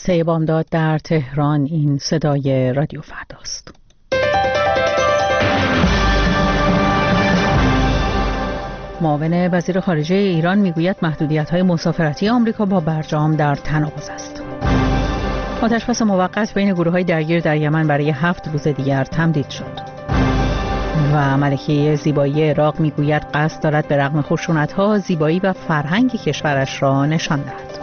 3 بامداد در تهران. این صدای رادیو فرداست. معاون وزیر خارجه ایران میگوید محدودیت‌های مسافرتی آمریکا با برجام در تناقض است. آتش‌بس موقت بین گروه‌های درگیر در یمن برای 7 روز دیگر تمدید شد. و ملکه زیبایی عراق میگوید قصد دارد به رغم خشونت‌ها زیبایی و فرهنگ کشورش را نشان دهد.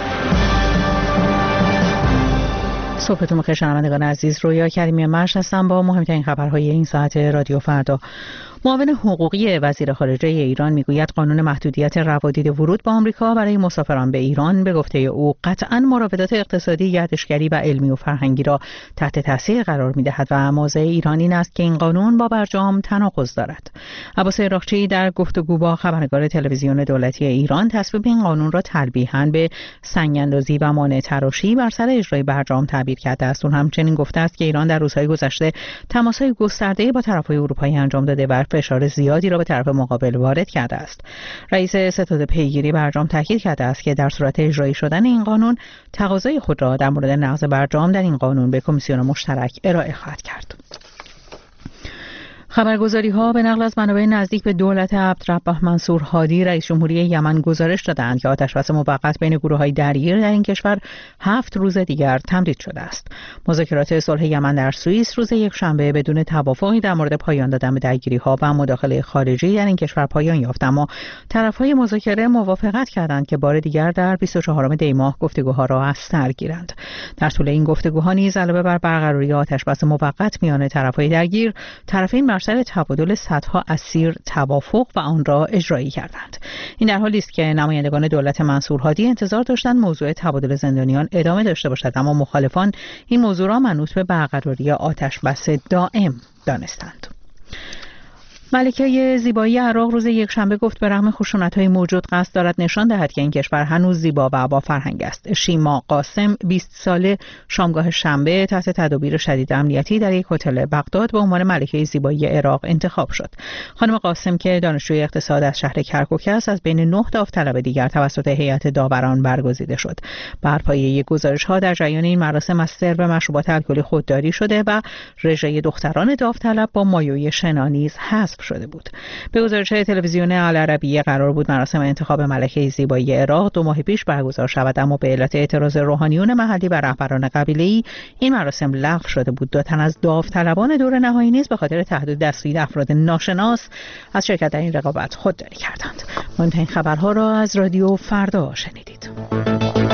صبحتون بخیر شنوندگان عزیز، رویا کریمی مرش هستم با مهمترین خبرهای این ساعت رادیو فردا. معاون حقوقی وزیر خارجه ایران میگوید قانون محدودیت روادید ورود به آمریکا برای مسافران به ایران به گفته او قطعاً مراودات اقتصادی، گردشگری و علمی و فرهنگی را تحت تاثیر قرار میدهد و موضع ایران این است که این قانون با برجام تناقض دارد. عباس عراقچی در گفتگو با خبرنگار تلویزیون دولتی ایران تصویب این قانون را تلبیحاً به سنگ‌اندازی و مانع تراشی بر سر اجرای برجام تعبیر کرده است. اون همچنین گفته است که ایران در روزهای گذشته تماس‌های گسترده‌ای با طرف‌های اروپایی انجام داده و فشار زیادی را به طرف مقابل وارد کرده است. رئیس ستاد پیگیری برجام تاکید کرده است که در صورت اجرایی شدن این قانون تقاضای خود را در مورد نقض برجام در این قانون به کمیسیون مشترک ارائه خواهد کرد. خبرگزاری‌ها به نقل از منابع نزدیک به دولت عبدالرب منصور هادی رئیس جمهوری یمن گزارش دادند که آتش‌بس موقت بین گروه‌های درگیر در این کشور 7 روز دیگر تمدید شده است. مذاکرات صلح یمن در سوئیس روز یکشنبه بدون توافقی در مورد پایان دادن به درگیری‌ها و مداخله خارجی در این کشور پایان یافت، اما طرف‌های مذاکره موافقت کردند که بار دیگر در 24 دی ماه گفتگوها را از سر گیرند. در طول این گفتگوها نیز علاوه بر برقراری آتش‌بس موقت میان طرف‌های درگیر، طرفین سر تبادل صدها اسیر توافق و آن را اجرایی کردند. این در حالی است که نمایندگان دولت منصور هادی انتظار داشتند موضوع تبادل زندانیان ادامه داشته باشد، اما مخالفان این موضوع را منوط به برقراری آتش‌بس دائم دانستند. ملکه زیبایی عراق روز یکشنبه گفت به رغم خشونت‌های موجود قصد دارد نشان دهد که این کشور هنوز زیبا و با فرهنگ است. شیما قاسم 20 ساله شامگاه شنبه تحت تدابیر شدید امنیتی در یک هتل بغداد به عنوان ملکه زیبایی عراق انتخاب شد. خانم قاسم که دانشجوی اقتصاد از شهر کرکوک است، از بین 9 داوطلب دیگر توسط هیئت داوران برگزیده شد. بر پایه گزارش‌ها در جریان این مراسم از سرو مشروبات الکلی خودداری شده و رژه دختران داوطلب با مایوی شنا نیز حذف شده بود. به گزارش تلویزیون العربیه قرار بود مراسم انتخاب ملکه زیبایی عراق 2 ماه پیش برگزار شود، اما به علت اعتراض روحانیون محلی و رهبران قبیله‌ای این مراسم لغو شده بود. 2 تن از داوطلبان دور نهایی نیز به خاطر تهدید دستگیری افراد ناشناس از شرکت در این رقابت خودداری کردند. مهمترین خبرها را از رادیو فردا شنیدید.